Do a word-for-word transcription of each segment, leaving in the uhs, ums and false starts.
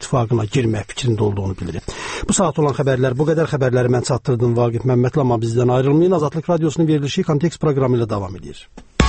İttifaqına girmək fikrində olduğunu bildirib. Bu saat olan xəbərlər bu qədər. Xəbərləri mən çatdırdım Vaqif Məmmədli, amma bizdən ayrılmayın. Azadlıq Radiosunun verilişi Kontekst proqramı ilə davam edir.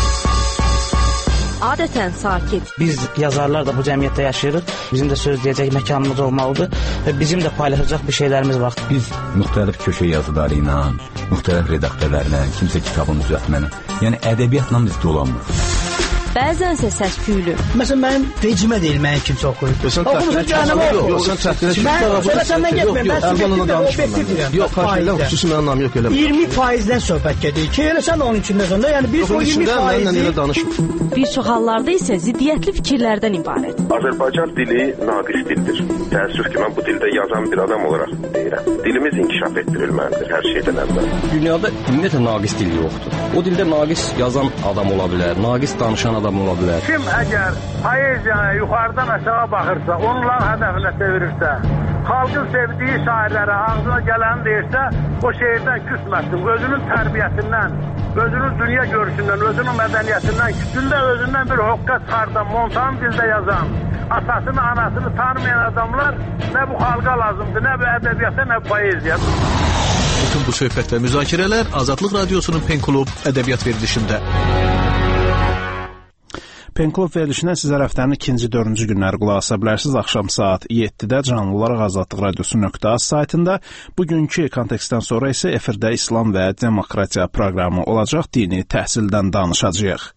Adətən sakit. Biz yazarlar da bu cəmiyyətdə yaşayırıq. Bizim də söz deyəcək məkanımız olmalıdır və bizim də paylaşacaq bir şeylərimiz var. Biz müxtəlif köşə yazıları ilə, müxtəlif redaktörlərlə, kimsə kitabını düzəltməklə, yəni ədəbiyyatla biz dolanmırıq. Bəzənsə səs-küylü. Məsələn, mənim vecimə deyil, mənim kimsə oxuyub. Oxumusun canım, yox. Sən çətinə mən səndən getməyəm, mən subyektivdən obyektiv deyirəm. Yox, xahiş edirəm, xüsusi mənim anlamı yox, eləmə. iyirmi faizdən söhbət gedir ki, elə sən onun içində sonda, yəni biz o iyirmi faizi... Bir çox hallarda isə ziddiyyətli fikirlərdən ibarət. Azərbaycan dili naqis dildir. Təəssüf ki, mən bu dildə yazan bir adam olaraq deyirəm. Dilimiz inkişaf etdirilməlidir hər şeydən əvvəl. Dünyada ümumiyyətlə naqis dil yoxdur. O dildə naqis yazan adam ola bilər, naqis danışan adam ola bilər. Kim əgər poeziyaya yuxarıdan aşağı baxırsa, onların hədəfinə çevirirsə, xalqın sevdiyi şairlərə ağzına gələni deyirsə, o şeirdən küsməsin. Özünün tərbiyəsindən, özünün dünya görüşündən, özünün mədəniyyətindən, kütündə özündən bir hoqqa çıxardan, montan dildə yazan, atasını, anasını tanımayan adamlar nə bu xalqa lazımdır, nə bu ədəbiyyata, nə bu poeziya. Bütün bu söhbət və müzakirələr Azadlıq Radiosunun Pen Klub ədəbiyyat verilişində. Pen Klub verilişinə sizə həftənin ikinci, dördüncü günləri qulaq asa bilərsiniz. Axşam saat yeddidə canlı olaraq azadlıq radiosu nöqtə az saytında. Bugünkü kontekstdən sonra isə efirdə İslam və Demokratiya proqramı olacaq. Dini təhsildən danışacağıq.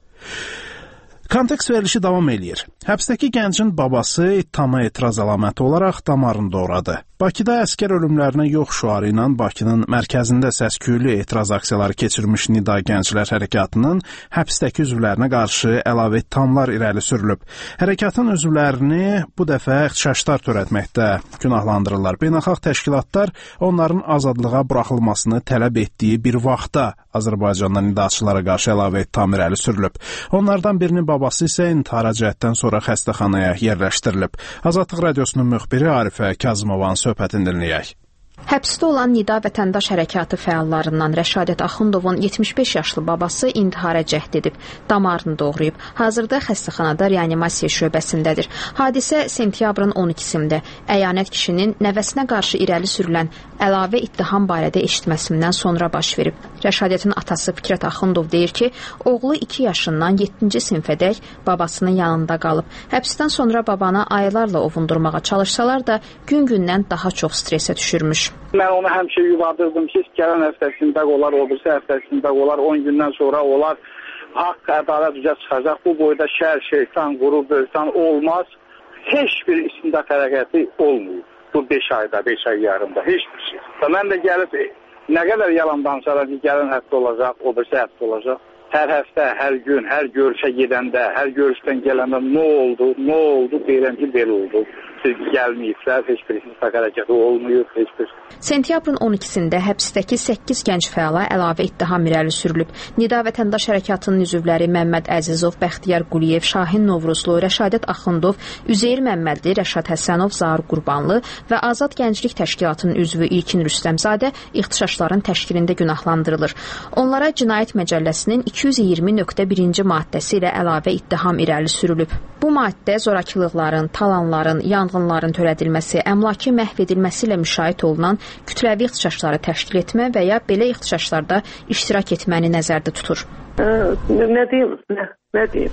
Kontekst verilişi davam eləyir. Həbsdəki gəncin babası ittihama etiraz əlaməti olaraq damarını doğradı. Bakıda əskər ölümlərinə yox şüarı ilə Bakının mərkəzində səs-küylü etiraz aksiyaları keçirmiş Nida Gənclər Hərəkatının həbsdəki üzvlərinə qarşı əlavə ittihamlar irəli sürülüb. Hərəkatın üzvlərini bu dəfə ixtişaşlar törətməkdə günahlandırırlar. Beynəlxalq təşkilatlar onların azadlığa buraxılmasını tələb etdiyi bir vaxtda Azərbaycandan nidaçılara qarşı əlavə ittiham irəli sürülüb. Onlardan birinin babası isə intihara cəhddən sonra xəstəxanaya yerləşdirilib. Azadlıq Radiosunun müxbiri Arifə Kazımovanın söhbətini dinləyək. Həbsdə olan Nida Vətəndaş Hərəkatı fəallarından Rəşadət Axundovun yetmiş beş yaşlı babası intihara cəhd edib, damarını doğrayıb. Hazırda xəstəxanada reanimasiya şöbəsindədir. Hadisə sentyabrın on ikisində əyanət kişinin nəvəsinə qarşı irəli sürülən əlavə ittiham barədə eşitməsindən sonra baş verib. Rəşadətin atası Fikrət Axundov deyir ki, oğlu iki yaşından yeddinci sinfədək babasının yanında qalıb. Həbsdən sonra babanı aylarla ovundurmağa çalışsalar da gün-gündən daha çox stresə düşürmüş. Mən onu həmişə yuvadırdım ki, gələn həftəsində olar, o birisi həftəsində olar, on gündən sonra olar, haqq, ədalət üzə çıxacaq. Bu boyda şər, şeytan, quru, böhtan olmaz. Heç bir istintaq hərəkəti olmuyor. Bu beş ayda, beş ay yarımda, heç bir şey. Və mən də gəlib, nə qədər yalan danışaram ki, gələn həftə olacaq, o birisi həftə olacaq. Hər həftə, hər gün, hər görüşə gedəndə, hər görüşdən gələndə nə oldu, nə oldu, deyirəm ki, belə oldu. Siz gəlməyiblər, heç bir istintaq hərəkəti olmuyor, heç bir. Sentyabrın on ikisində həbsdəki səkkiz gənc fəala əlavə ittiham irəli sürülüb. Nida Vətəndaş Hərəkatının üzvləri Məmməd Əzizov, Bəxtiyar Quliyev, Şahin Novruzlu, Rəşadət Axundov, Üzeyir Məmmədli, Rəşad Həsənov, Zaur Qurbanlı və Azad Gənclik Təşkilatının üzvü İlkin Rüstəmzadə ixtişaşların təşkilində günahlandırılır. Onlara Cinayət Məcəlləsinin iki yüz iyirmi nöqtə birinci maddəsi ilə əlavə ittiham irəli sürülüb. Bu maddə zorakılıqların, talanların, yanğınların törədilməsi, əmlakı məhv edilməsi ilə müşahidə olunan kütləvi ixtişaşları təşkil etmə və ya belə ixtişaşlarda iştirak etməni nəzərdə tutur. Ə, nə deyim, nə, nə deyim?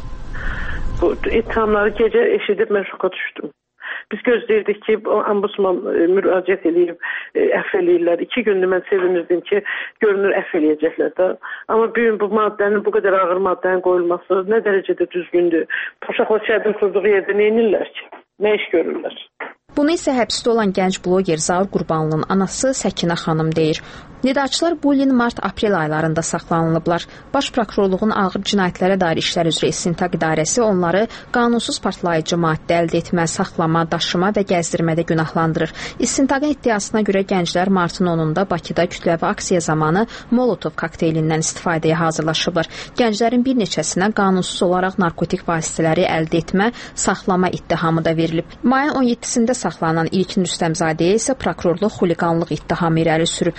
Bu ittihamları gecə eşidib mən şoka düşdüm. Biz gözləyirdik ki, ambusman müraciət edib, əff eləyirlər. İki gündür mən sevinirdim ki, görünür əff eləyəcəklər də. Amma bir gün bu maddənin, bu qədər ağır maddənin qoyulması nə dərəcədə düzgündür? Uşaqlar şəhidin kurduğu yerdə nə edirlər ki? Nə iş görürlər? Bunu isə həbsdə olan gənc bloger Zaur Qurbanlının anası Səkinə xanım deyir. Nidaçılar bu ilin mart-aprel aylarında saxlanılıblar. Baş prokurorluğun ağır cinayətlərə dair işlər üzrə istintaq idarəsi onları qanunsuz partlayıcı maddə əldə etmə, saxlama, daşıma və gəzdirmədə günahlandırır. İstintaqın iddiasına görə gənclər martın onunda Bakıda kütləvi aksiya zamanı Molotov kokteylindən istifadəyə hazırlaşıblar. Gənclərin bir neçəsinə qanunsuz olaraq narkotik vasitələri əldə etmə, saxlama ittihamı da verilib. Mayın on yeddisində saxlanan İlkin Rüstəmzadəyə isə prokurorluq xuliqanlıq ittihamı irəli sürüb. İlkin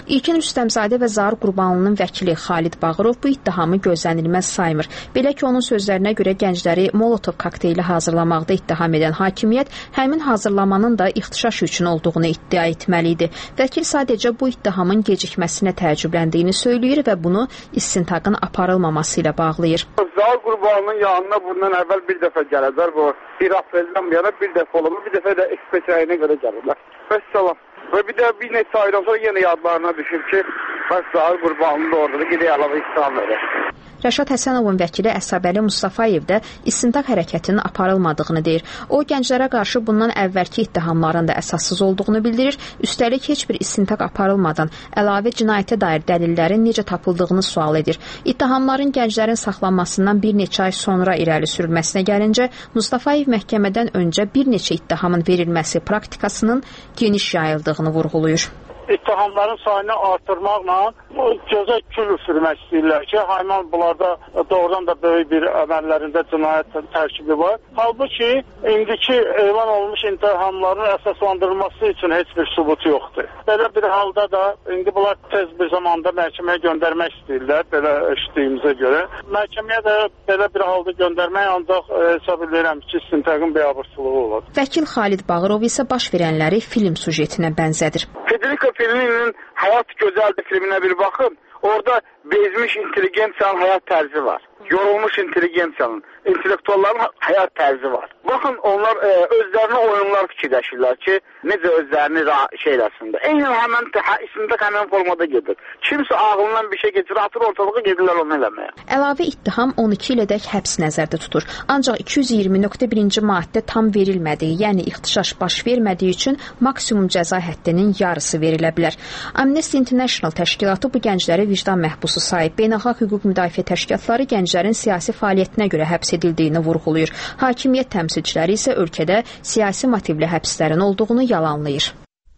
Rüstəmzadə və Zaur Qurbanlının vəkili Xalid Bağırov bu ittihamı gözlənilməz saymır. Belə ki, onun sözlərinə görə gəncləri Molotov kokteyli hazırlamaqda ittiham edən hakimiyyət həmin hazırlamanın da ixtişaş üçün olduğunu iddia etməli idi. Vəkil sadəcə bu ittihamın gecikməsinə təəccübləndiyini söyləyir və bunu istintaqın aparılmaması ilə bağlayır. Zaur Qurbanlının yanına bundan əvvəl bir dəfə gələcək. Bu bir apreldən bir yana bir dəfə olub, bir dəfə də ekspert rəyinə görə gəlirlər. Vəssalam. Və bir də bir neçə aydan sonra yenə yadlarına düşür ki, bəs Zaur Qurbanlı da orada da gedək əlavə ittiham verir. Rəşad Həsənovun vəkili Əsəbəli Mustafayev də istintaq hərəkətinin aparılmadığını deyir. O, gənclərə qarşı bundan əvvəlki ittihamların da əsassız olduğunu bildirir. Üstəlik, heç bir istintaq aparılmadan əlavə cinayətə dair dəlillərin necə tapıldığını sual edir. İttihamların gənclərin saxlanmasından bir neçə ay sonra irəli sürülməsinə gəlincə, Mustafayev məhkəmədən öncə bir neçə ittihamın verilməsi praktikasının geniş yayıldığını vurğulayır. İttihamların sayını artırmaqla gözə kül üfürmək istəyirlər ki, Hayman bunlarda doğrudan da böyük bir əməllərində cinayət tərkibi var. Halbuki, indiki elan olmuş ittihamların əsaslandırılması üçün heç bir sübut yoxdur. Belə bir halda da indi bunlar tez bir zamanda məhkəməyə göndərmək istəyirlər, belə eşitdiyimizə görə. Məhkəməyə də belə bir halda göndərmək ancaq hesab edirəm ki, istintaqın biabırçılığı olur. Vəkil Xalid Bağırov isə baş verənləri film sujetinə bənzədir. Federico Fellini'nin Hayat Güzeldir filmine bir bakın. Orada bezmiş inteligensiyanın hayat tərzi var. Yorulmuş inteligensiyanın, intellektualların hayat tərzi var. Bakın onlar e, özlərinə oyunlar fikirləşirlər ki, necə özlərini şey eləsinlər. Eynən həmən istintaq həmən formada gedir. Kimsə ağlından bir şey getirir, atır ortalığı gedirlər onu eləməyə. Əlavə ittiham on iki ilədək həbs nəzərdə tutur. Ancaq iki yüz iyirmi nöqtə birinci maddə tam verilmədiyi, yəni ixtişaş baş vermədiyi üçün maksimum cəza həddinin yarısı verilə bilər. Amnesty International təşkilatı bu gəncləri vicdan məhbusu sayıb. Beynəlxalq hüquq müdafiə təşkilatları gənclərin siyasi fəaliyyətinə görə həbs edildiyini vurğulayır. Hakimiyyət təmsilçiləri isə ölkədə siyasi motivli həbslərin olduğunu yalanlayır.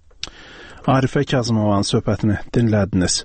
Arifə Kazımovanın söhbətini dinlədiniz.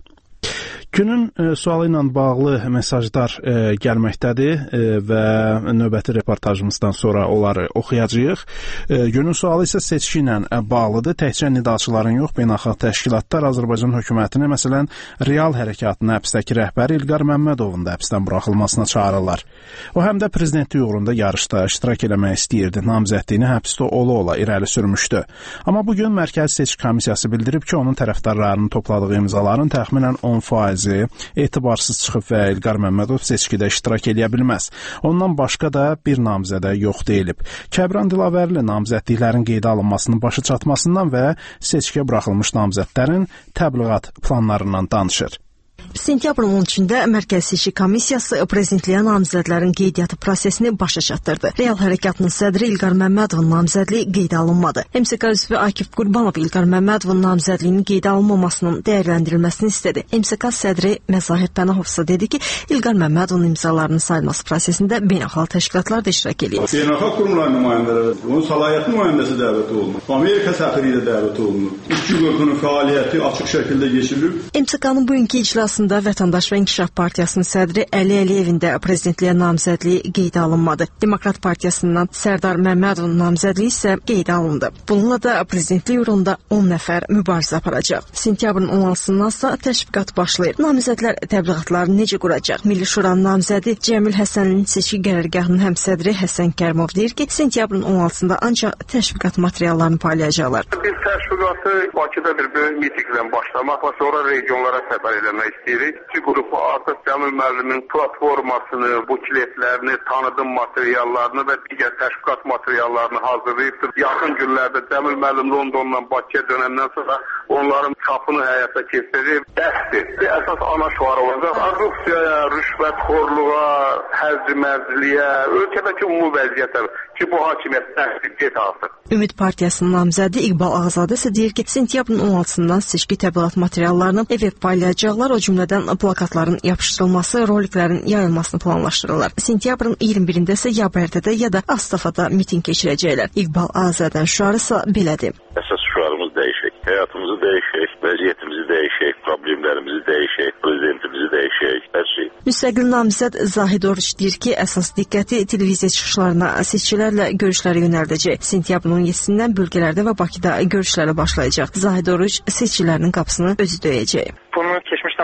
Günün e, sualı ilə bağlı mesajlar e, gəlməkdədir e, və növbəti reportajımızdan sonra onları oxuyacağıq. E, günün sualı isə seçki ilə bağlıdır. Təkcə nidaçıların yox, beynəlxalq təşkilatlar Azərbaycan hökumətini, məsələn, Real hərəkatının həbsdəki rəhbəri İlqar Məmmədovun da həbsdən buraxılmasına çağırırlar. O, həm də prezidentlik uğrunda yarışda iştirak eləmək istəyirdi. Namizədliyini həbsdə ola-ola irəli sürmüşdü. Amma bugün Mərkəzi Seçki Komissiyası bildirib ki, onun tərəfdarlarının topladığı imzaların təxminən on faiz etibarsız çıxıb və İlqar Məmmədov seçkidə iştirak edə bilməz. Ondan başqa da bir namizədə yox deyilib. Kəbran Dilavərli namizədliklərin qeydə alınmasının başı çatmasından və seçkiyə buraxılmış namizədlərin təbliğat planlarından danışır. Sentyabrın on üçündə Mərkəzi Seçki Komissiyası prezidentliyə namizədlərin qeydiyyatı prosesini başa çatdırdı. Real hərəkatının sədri İlqar Məmmədovun namizədliyi qeydə alınmadı. M S K üzvü Akif Qurbanov İlqar Məmmədovun namizədliyinin qeydə alınmamasının dəyərləndirilməsini istədi. M S K sədri Məzahir Pənahov isə dedi ki, İlqar Məmmədovun imzalarının sayılması prosesində beynəlxalq təşkilatlar da iştirak edir. Beynəlxalq qurumların nümayəndələri, onun səlahiyyətli nümayəndəsi dəvət olunur. Amerika səfiri ilə dəvət olunur. İşçi qrupunun fəaliyyəti açıq şəkildə keçirilir. M S K-nın bugünkü iclasında Vətəndaş və İnkişaf Partiyasının sədri Əli Əliyevin də prezidentliyə namizədliyi qeydə alınmadı. Demokrat Partiyasından Sərdar Məmmədovun namizədliyi isə qeydə alındı. Bununla da prezidentlik uğrunda on nəfər mübarizə aparacaq. Sentyabrın on altısından sonra təşviqat başlayır. Namizədlər təbliğatlarını necə quracaq? Milli Şuranın namizədi Cəmil Həsənlinin seçki qərargahının həmsədri Həsən Kərimov deyir ki, sentyabrın on altısında ancaq təşviqat materiallarını paylayacaqlar. Biz təşviqatı Bakıda bir böyük mitinglə başlamaq və sonra regionlara səfər eləmək istəyirik. İki qrupu artıq Cəmil müəllimin platformasını, bukletlərini, tanıdığım materiallarını və digər təşviqat materiallarını hazırlayıbdır. Yaxın günlərdə Cəmil müəllim Londondan Bakıya dönəndən sonra onların çapını həyata keçirib. Dərsdir. Əsas ana şüar olacaq. Korrupsiyaya, rüşvətxorluğa, hərc-mərciliyə, ölkədəki ümumi vəziyyətə ki, bu hakimiyyət dərsdir, get artıq. Ümid Partiyasının namizədi İqbal Ağazadə isə deyir ki, sentyabrın on altısından seçki təbliğat materiallarını evə paylayacaqlar, o cümlədən plakatların yapışdırılması, roliklərin yayılmasını planlaşdırırlar. Sentyabrın iyirmi birində isə ya Bərdədə, ya da Astafada miting keçirəcəklər. İqbal Ağazadənin şüarı isə belədir. Əsas şüarımız dəyişək. Həyatımızı dəyişək, vəziyyətimizi dəyişək, problemlərimizi dəyişək, prezidentimizi dəyişək, hər şey. Müstəqil namizəd Zahid Oruç deyir ki, əsas diqqəti televiziya çıxışlarına, seçkilərlə görüşlərə yönəldəcək. Sentyabrın on yedisindən bölgələrdə və Bakıda görüşlərə başlayacaq. Zahid Oruç seçkilərinin qapısını özü döyəcək. Bunu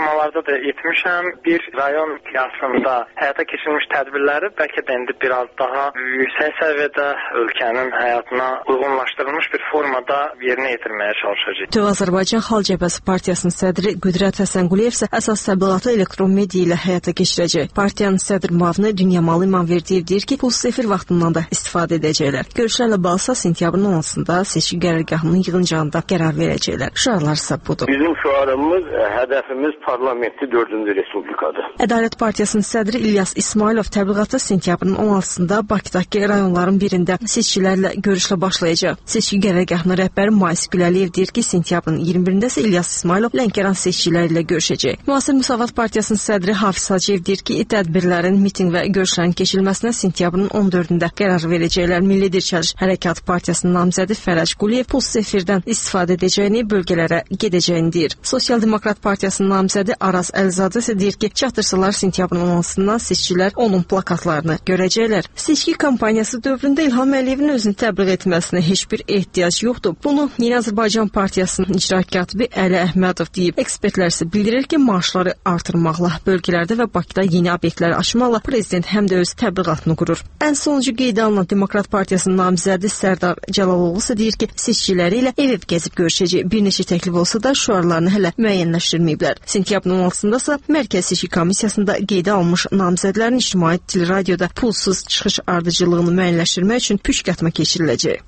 açıqlamalarda da etmişəm. Bir rayon miqyasında həyata keçirilmiş tədbirləri bəlkə də indi biraz daha yüksək səviyyədə ölkənin həyatına uyğunlaşdırılmış bir formada yerinə yetirməyə çalışacağıq. Tüv Azərbaycan Xalq Cəbhəsi Partiyasının sədri Qüdrət Həsənquliyev isə əsas təbliğatı elektron media ilə həyata keçirəcək. Partiyanın sədr müavini Dünyamalı İmamverdiyev deyir ki, pulsuz efir vaxtından da istifadə edəcəklər. Görüşlərlə bağlısa sentyabrın on altısında seçki qərargahının yığıncağında qərar verəcəklər. Şüarlar isə budur. Bizim şüarımız, hədəfimiz parlamenti dördüncü respublikadır. Ədalət Partiyasının sədri İlyas İsmailov təbliğatı sentyabrın on altısında Bakıdakı rayonların birində seçkilərlə görüşlə başlayacaq. Seçki qərargahının rəhbəri Mais Güləliyev deyir ki, sentyabrın iyirmi birində isə İlyas İsmailov Lənkəran seçkiləri ilə görüşəcək. Müasir Müsavat Partiyasının sədri Hafiz Hacıyev deyir ki, tədbirlərin, mitinq və görüşlərin keçirilməsinə sentyabrın on dördündə qərar verəcəklər. Milli Dirçəliş Hərəkat Partiyasının namizədi Fərəc Quliyev pulsuz efirdən istifadə edəcəyini, bölgələrə gedəcəyini deyir. Sosial Demokrat Partiyasının namizədi Araz Əlizadə isə deyir ki, çatdırsalar sentyabrın on altısından seçicilər onun plakatlarını görəcəklər. Seçki kampaniyası dövründə İlham Əliyevin özünü təbliğ etməsinə heç bir ehtiyac yoxdur. Bunu Yeni Azərbaycan Partiyasının icra katibi Əli Əhmədov deyib. Ekspertlər isə bildirir ki, maaşları artırmaqla, bölgələrdə və Bakıda yeni obyektlər açmaqla prezident həm də öz təbliğatını qurur. Ən sonuncu qeydə alınan Demokrat Partiyasının namizədi Sərdar Cəlaloğlu isə deyir ki, seçiciləri ilə ev-ev gəzib görüşəcək. Bir neçə təklif olsa da şüarlarını hələ müəyyənləşdirməyiblər. Sentyabrın on altısında isə Mərkəzi Seçki Komissiyasında qeydə alınmış namizədlərin ictimai teleradioda pulsuz çıxış ardıcıllığını müəyyənləşdirmək üçün püşkatma keçiriləcək.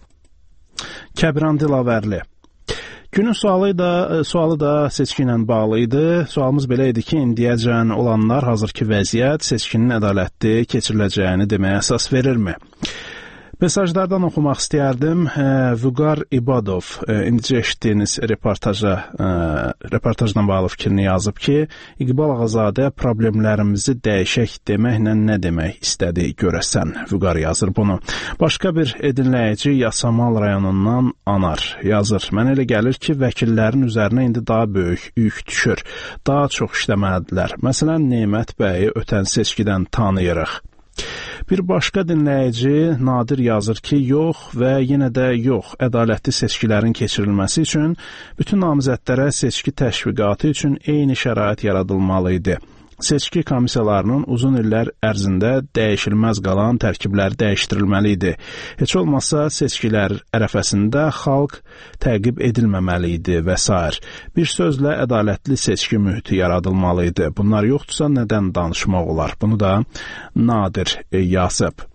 Kəbran Dilavərli. Günün sualı da, sualı da seçki ilə bağlı idi. Sualımız belə idi ki, indiyəcən olanlar hazırki vəziyyət seçkinin ədalətli keçiriləcəyini deməyə əsas verirmi? Mesajlardan oxumaq istəyərdim. Vüqar İbadov indicə eşitdiyiniz reportaja, reportajla bağlı fikrini yazıb ki, İqbal Ağazadə problemlərimizi dəyişək deməklə nə demək istədi görəsən. Vüqar yazır bunu. Başqa bir dinləyici Yasamal rayonundan Anar yazır. Mənə elə gəlir ki, vəkillərin üzərinə indi daha böyük yük düşür. Daha çox işləməlidirlər. Məsələn, Nemət bəyi ötən seçkidən tanıyırıq. Bir başqa dinləyici Nadir yazır ki, yox və yenə də yox, ədalətli seçkilərin keçirilməsi üçün bütün namizədlərə seçki təşviqatı üçün eyni şərait yaradılmalı idi. Seçki komissiyalarının uzun illər ərzində dəyişilməz qalan tərkibləri dəyişdirilməli idi. Heç olmazsa seçkilər ərəfəsində xalq təqib edilməməli idi və s. Bir sözlə ədalətli seçki mühiti yaradılmalı idi. Bunlar yoxdursa nədən danışmaq olar? Bunu da Nadir yazıb.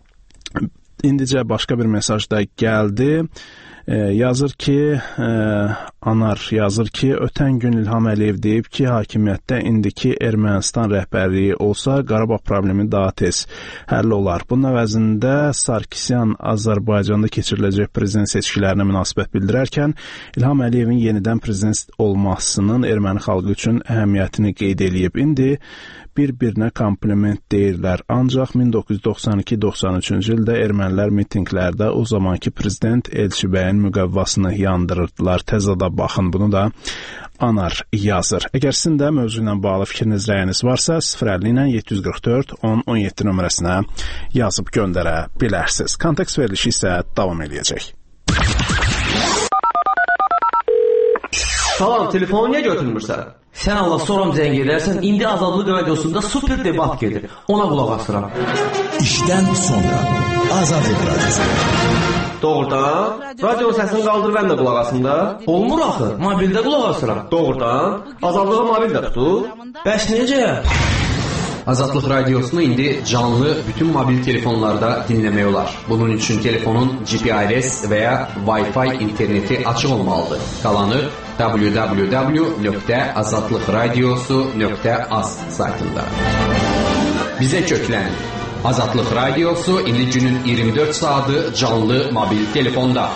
İndicə başqa bir mesaj da gəldi. E, yazır ki, e, Anar yazır ki, ötən gün İlham Əliyev deyib ki, hakimiyyətdə indiki Ermənistan rəhbərliyi olsa, Qarabağ problemi daha tez həll olar. Bunun əvəzində Sarkisyan Azərbaycanda keçiriləcək prezident seçkilərinə münasibət bildirərkən, İlham Əliyevin yenidən prezident olmasının erməni xalqı üçün əhəmiyyətini qeyd edib. İndi bir-birinə kompliment deyirlər. Ancaq min doqquz yüz doxsan iki doxsan üçüncü ildə ermənilər mitinqlərdə o zamanki prezident Elçi bəyin müqəvvasını yandırırdılar. Təzada baxın, bunu da Anar yazır. Əgər sizin də mövzu ilə bağlı fikriniz, rəyiniz varsa, sıfır əlli ilə yeddi yüz qırx dörd on on yeddi nömrəsinə yazıb göndərə bilərsiniz. Kontekst verilişi isə davam edəcək. Salam, telefonu niyə götürmürsən? Sən Allah soram zəng edərsən, indi Azadlıq radiosunda super debat gedir. Ona qulaq asıram. İşdən sonra Azadlıq radiosu. Doğrudan? Radionun səsini qaldır, mən də qulaq asım da. Olmur axı, mobildə qulaq asıram. Doğrudan? Azadlığı mobildə tutur. Bəs necə? Azadlıq radiosunu indi canlı bütün mobil telefonlarda dinləmək olar. Bunun üçün telefonun G P R S və ya Wi-Fi interneti açıq olmalıdır. Qalanı w w w nöqtə azadlıq radiosu nöqtə az saytında. Bizə köklənin. Azadlıq radiosu indi günün iyirmi dörd saatı canlı mobil telefonda.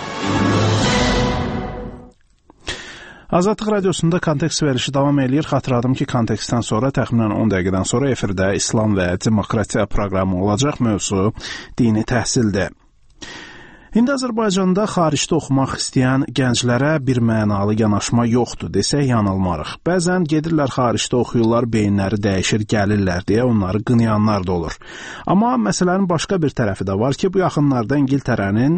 Azadlıq radiosunda kontekst verilişi davam eləyir. Xatırladım ki, kontekstdən sonra təxminən on dəqiqədən sonra efirdə İslam və Demokratiya proqramı olacaq. Mövzu dini təhsildir. İndi Azərbaycanda xaricdə oxumaq istəyən gənclərə bir mənalı yanaşma yoxdur desək yanılmarıq. Bəzən gedirlər xaricdə oxuyurlar, beyinləri dəyişir, gəlirlər deyə onları qınayanlar da olur. Amma məsələnin başqa bir tərəfi də var ki, bu yaxınlarda İngiltərənin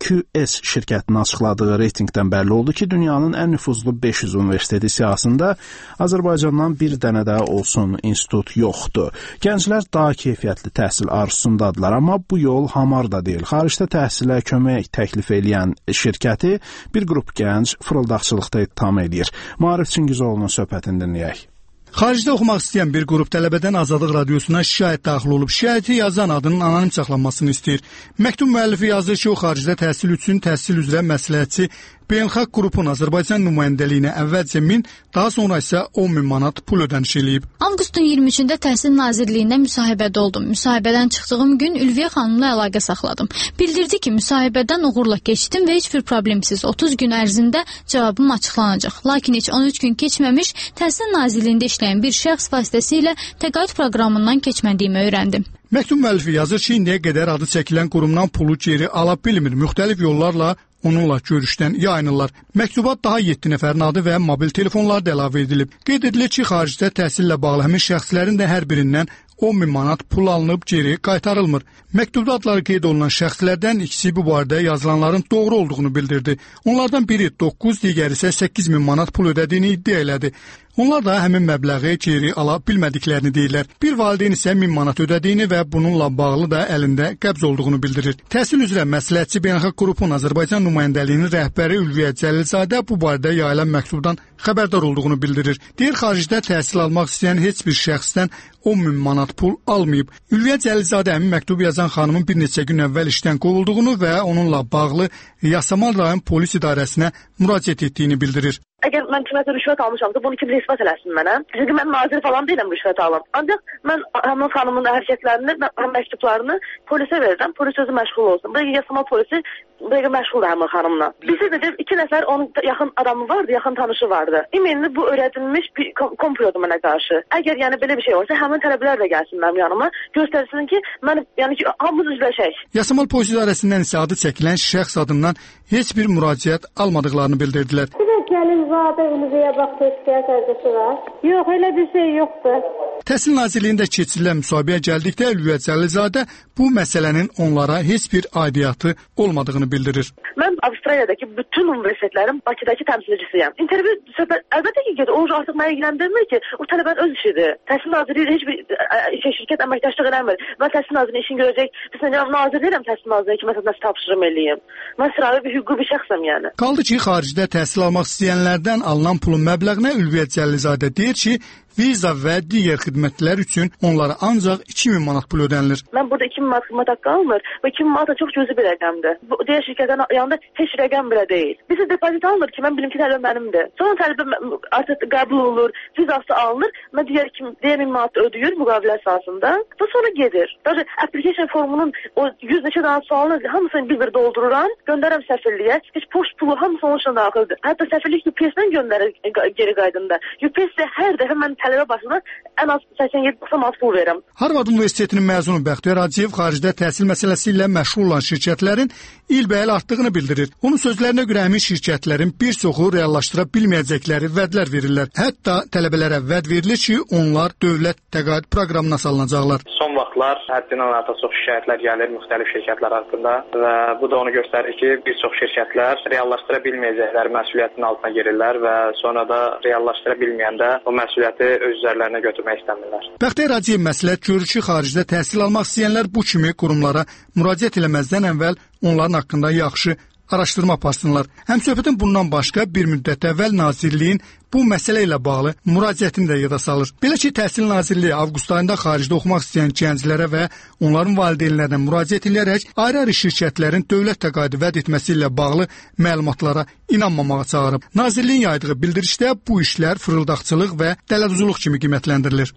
Q S şirkətinin açıqladığı reytinqdən bəlli oldu ki, dünyanın ən nüfuzlu beş yüz universiteti siyasında Azərbaycandan bir dənə də olsun institut yoxdur. Gənclər daha keyfiyyətli təhsil arzusundadırlar, amma bu yol hamar da deyil. Xaricdə təhsilə kömək təklif edən şirkəti bir qrup gənc fırıldaqçılıqda ittiham edir. Maarif Çingizoğlu'nun söhbətini dinləyək. Xaricdə oxumaq istəyən bir qrup tələbədən Azadlıq Radiosuna şikayət daxil olub. Şikayəti yazan adının anonim saxlanmasını istəyir. Məktub müəllifi yazır ki, o xaricdə təhsil üçün təhsil üzrə məsləhətçi beynəlxalq qrupun Azərbaycan nümayəndəliyinə əvvəlcə min, daha sonra isə on min manat pul ödəniş eləyib. Avqustun iyirmi üçündə Təhsil Nazirliyində müsahibədə oldum. Müsahibədən çıxdığım gün Ülviyə xanımla əlaqə saxladım. Bildirdi ki, müsahibədən uğurla keçdim və heç bir problemsiz otuz gün ərzində cavabım açıqlanacaq. Lakin heç on üç gün keçməmiş Təhsil Nazirliyində işləyən bir şəxs vasitəsilə təqaüd proqramından keçmədiyimi öyrəndim. Məktub müəllifi yazır ki, indiyə qədər adı çəkilən qurumdan pulu geri ala bilmir. Müxtəlif yollarla onunla görüşdən yayınırlar. Məktubat daha yeddi nəfərin adı və mobil telefonlar da əlavə edilib. Qeyd edilir ki, xaricdə təhsillə bağlı həmin şəxslərin də hər birindən on min manat pul alınıb geri qaytarılmır. Məktubda adları qeyd olunan şəxslərdən ikisi bu barədə yazılanların doğru olduğunu bildirdi. Onlardan biri doqquz, digəri isə səkkiz min manat pul ödədiyini iddia elədi. Onlar da həmin məbləği geri ala bilmədiklərini deyirlər. Bir valideyn isə min manat ödədiyini və bununla bağlı da əlində qəbz olduğunu bildirir. Təhsil üzrə məsləhətçi beynəlxalq qrupun Azərbaycan nümayəndəliyinin rəhbəri Ülviyə Cəlilzadə bu barədə yayılan məktubdan xəbərdar olduğunu bildirir. Deyir, xaricdə təhsil almaq istəyən heç bir şəxsdən on min manat pul almayıb. Ülviyə Cəlilzadə həmin məktubu yazan xanımın bir neçə gün əvvəl işdən qovulduğunu və onunla bağlı Yasamal rayon polis idarəsinə müraciət etdiyini bildirir. Əgər mən kimsə rüşvət almışamsa, bunu kim isbat eləsin mənə? Çünki mən nazir falan deyiləm rüşvət alım. Ancaq mən həmin xanımın hərəkətlərini, həmin məktublarını polisə verirəm. Polis özü məşğul olsun. Bəli, Yasamal polisi bəli məşğuldur həmin xanımla. Bizdə də iki nəfər onun yaxın adamı vardı, yaxın tanışı vardı. İmenli bu öyrədilmiş bir komplodur mənə qarşı. Əgər yəni belə bir şey olsa, həmin tələbələr də gəlsin mənim yanıma, göstərsin ki, mən yəni ki, hamımız üzləşək. Yasamal polis idarəsindən isə adı çəkilən şəxs adından heç bir müraciət almadıqlarını bildirdilər. Cəlilzadə Ülviyə bax tezkiyyə sərcəsi var. Yox, elə bir şey yoxdur. Təhsil Nazirliyində keçirilən müsahibəyə gəldikdə Ülviyə Cəlilzadə bu məsələnin onlara heç bir aidiyyatı olmadığını bildirir. Mən Avstraliyadakı bütün universitetlərin Bakıdakı təmsilçisiyəm. İntervyu söhbət əlbəttə ki, o artıq mənə ilgiləndirmir ki, o tələbənin öz işidir. Təhsil Nazirliyi heç bir şirkət əməkdaşlıq eləmir. Mən Təhsil Nazirliyinin işini görəcək. Biz nə nazir deyirəm Təhsil Nazirliyinə ki, məsələn, nəsə tapşırım eləyim. Mən sıravi bir hüquqi bir şəxsəm yəni. Qaldı ki, xaricdə təhsil almaq istəyənlərdən alınan pulun məbləğinə Ülviyə Cəlilzadə deyir ki, viza və digər xidmətlər üçün onlara ancaq iki min manat pul ödənilir. Mən burada iki min manat xidmət haqqı almır və iki min manat da çox cüzi bir rəqəmdir. Bu digər şirkətlərin yanında heç rəqəm belə deyil. Bizə depozit alınır ki, mən bilim ki, tələbə mənimdir. Sonra tələbə artıq qəbul olur, vizası alınır, mən digər kimi digər min manat ödəyir müqavilə əsasında və sonra gedir. Даже application formunun o yüz neçə dənə sualını hamısını bir-bir doldururam, göndərəm səfirliyə. Heç poçt pulu hamısı onun içində daxildir. Hətta səfirlik U P S-dən göndərir geri qaydında. U P S hər dəfə mən tələbə başına ən az səksən yeddi doxsan manat pul verirəm. Harvard Universitetinin məzunu Bəxtiyar Hacıyev xaricdə təhsil məsələsi ilə məşğul olan şirkətlərin ilbəil artdığını bildirir. Onun sözlərinə görə həmin şirkətlərin bir çoxu reallaşdıra bilməyəcəkləri vədlər verirlər. Hətta tələbələrə vəd verilir ki, onlar dövlət təqaüd proqramına salınacaqlar. Son vaxtlar həddindən artıq çox şikayətlər gəlir müxtəlif şirkətlər haqqında və bu da onu göstərir ki, bir çox şirkətlər reallaşdıra bilməyəcəkləri məsuliyyətin altına girirlər və sonra da reallaşdıra bilməyəndə o məsuliyyəti öz üzərlərinə götürmək istəmirlər. Bəxtiyar Hacıyev məsləhət görür ki, xaricdə təhsil almaq istəyənlər bu kimi qurumlara müraciət eləməzdən əvvəl onların haqqında yaxşı araşdırma aparsınlar. Həmsöhbətin bundan başqa bir müddət əvvəl Nazirliyin bu məsələ ilə bağlı müraciətini də yada salır. Belə ki, Təhsil Nazirliyi avqust ayında xaricdə oxumaq istəyən gənclərə və onların valideynlərinə müraciət edərək ayrı-ayrı şirkətlərin dövlət təqaüdü vəd etməsi ilə bağlı məlumatlara inanmamağa çağırıb. Nazirliyin yaydığı bildirişdə bu işlər fırıldaqçılıq və dələduzluq kimi qiymətləndirilir.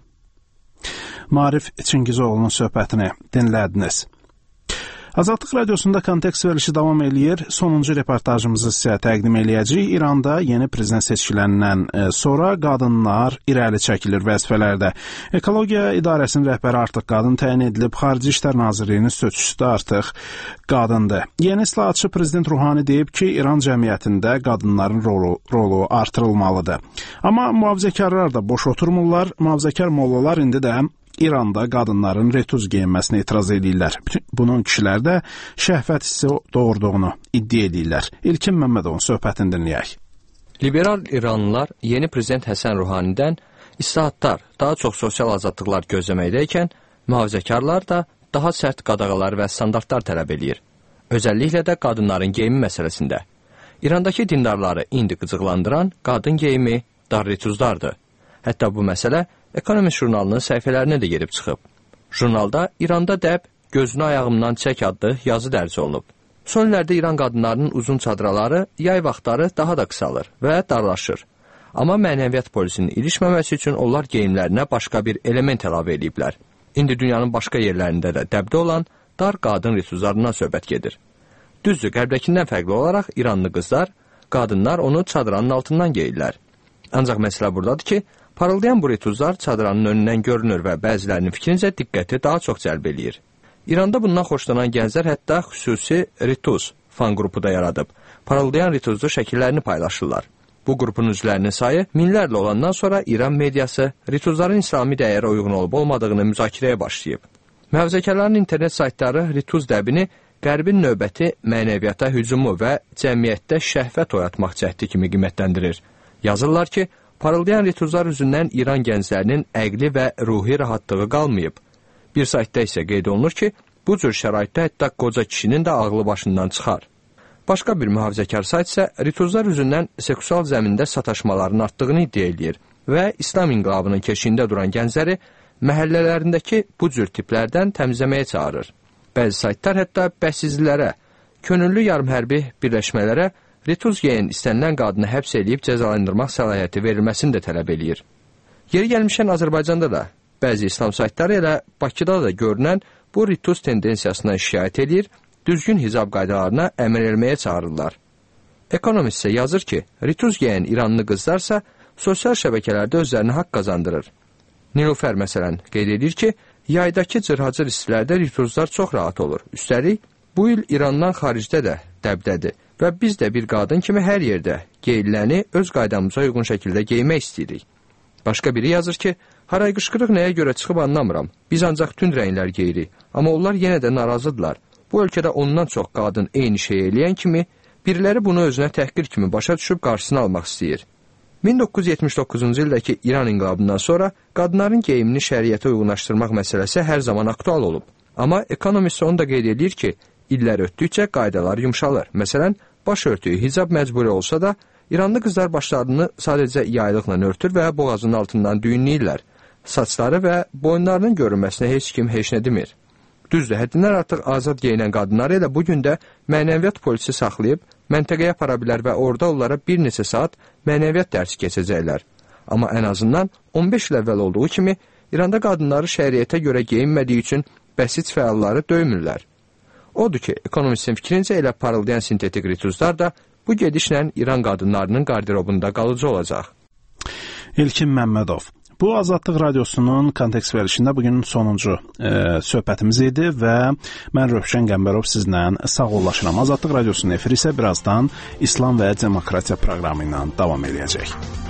Maarif Çingizoğlu'nun söhbətini dinlədiniz. Azadlıq Radiosunda kontekst verilişi davam eləyir. Sonuncu reportajımızı sizə təqdim eləyəcəyik. İranda yeni prezident seçkilərindən sonra qadınlar irəli çəkilir vəzifələrdə. Ekologiya İdarəsinin rəhbəri artıq qadın təyin edilib. Xarici İşlər Nazirliyinin sözçüsü də artıq qadındır. Yeni islahatçı prezident Ruhani deyib ki, İran cəmiyyətində qadınların rolu, rolu artırılmalıdır. Amma mühafizəkarlar da boş oturmurlar. Mühafizəkar mollalar indi də İranda qadınların retuz geyinməsinə etiraz edirlər. Bunun kişilər də şəhvət hissi doğurduğunu iddia edirlər. İlkin Məmmədovun söhbətini dinləyək. Liberal İranlılar yeni prezident Həsən Ruhanidən islahatlar, daha çox sosial azadlıqlar gözləməkdəykən, mühafizəkarlar da daha sərt qadağalar və standartlar tələb edir. Özəlliklə də qadınların geyimi məsələsində. İrandakı dindarları indi qıcıqlandıran qadın geyimi dar retuzlardır. Hətta bu məsələ Economist jurnalının səhifələrinə də gedib çıxıb. Jurnalda İranda dəb, gözünü ayağımdan çək adlı yazı dərc olunub. Son illərdə İran qadınlarının uzun çadraları yay vaxtları daha da qısalır və darlaşır. Amma mənəviyyat polisinin ilişməməsi üçün onlar geyimlərinə başqa bir element əlavə ediblər. İndi dünyanın başqa yerlərində də dəbdə olan dar qadın retuzlarından söhbət gedir. Düzdür, qərbdəkindən fərqli olaraq İranlı qızlar, qadınlar onu çadranın altından geyirlər. Ancaq məsələ buradadır ki, parıldayan bu retuzlar çadranın önündən görünür və bəzilərinin fikrincə diqqəti daha çox cəlb eləyir. İranda bundan xoşlanan gənclər hətta xüsusi retuz fan qrupu da yaradıb. Parıldayan retuzlu şəkillərini paylaşırlar. Bu qrupun üzvlərinin sayı minlərlə olandan sonra İran mediası retuzların İslami dəyərə uyğun olub-olmadığını müzakirəyə başlayıb. Mühafizəkarların internet saytları retuz dəbini Qərbin növbəti mənəviyyata hücumu və cəmiyyətdə şəhvət oyatmaq cəhdi kimi qiymətləndirir. Yazırlar ki, parıldayan retuzlar üzündən İran gənclərinin əqli və ruhi rahatlığı qalmayıb. Bir saytda isə qeyd olunur ki, bu cür şəraitdə hətta qoca kişinin də ağlı başından çıxar. Başqa bir mühafizəkar sayt isə retuzlar üzündən seksual zəmində sataşmaların artdığını iddia edir və İslam inqilabının keşiyində duran gəncləri məhəllələrindəki bu cür tiplərdən təmizləməyə çağırır. Bəzi saytlar hətta bəsizlərə, könüllü yarımhərbi birləşmələrə retuz geyən istənilən qadını həbs edib cəzalandırmaq səlahiyyəti verilməsini də tələb eləyir. Yeri gəlmişən Azərbaycanda da bəzi İslam saytları elə Bakıda da görünən bu retuz tendensiyasına şikayət edir, düzgün hicab qaydalarına əməl etməyə çağırırlar. Economist isə yazır ki, retuz geyən İranlı qızlarsa sosial şəbəkələrdə özlərini haqq qazandırır. Nilufər məsələn qeyd edir ki, yaydakı cırhacır istilərdə retuzlar çox rahat olur. Üstəlik, bu il İrandan xaricdə də dəbdədir və biz də bir qadın kimi hər yerdə geyiləni öz qaydamıza uyğun şəkildə geymək istəyirik. Başqa biri yazır ki, haray qışqırıq nəyə görə çıxıb anlamıram. Biz ancaq tünd rənglər geyirik, amma onlar yenə də narazıdırlar. Bu ölkədə ondan çox qadın eyni şey eləyən kimi, biriləri bunu özünə təhqir kimi başa düşüb qarşısını almaq istəyir. min doqquz yüz yetmiş doqquzuncu ildəki İran inqilabından sonra qadınların geyimini şəriətə uyğunlaşdırmaq məsələsi hər zaman aktual olub. Amma Economist onu da qeyd edir ki, illər ötdükcə qaydalar yumşalır. Məsələn, baş örtüyü hicab məcburi olsa da, İranlı qızlar başlarını sadəcə yaylıqla örtür və boğazının altından düyünləyirlər. Saçları və boyunlarının görünməsinə heç kim heç nə demir. Düzdür, həddindən artıq azad geyinən qadınları elə bugün də mənəviyyat polisi saxlayıb, məntəqəyə apara bilər və orada onlara bir neçə saat mənəviyyat dərsi keçəcəklər. Amma ən azından on beş il əvvəl olduğu kimi, İranda qadınları şəriətə görə geyinmədiyi üçün bəsit fəalları döymürlər. Odur ki, ekonomistin fikrincə elə parıldayan sintetik retuzlar da bu gedişlə İran qadınlarının qarderobunda qalıcı olacaq. İlkin Məmmədov. Bu Azadlıq Radiosunun kontekst verilişində bugünün sonuncu e, söhbətimiz idi və mən Rövşən Qəmbərov sizlə sağollaşıram. Azadlıq Radiosunun efiri isə birazdan İslam və Demokratiya proqramı ilə davam edəcək.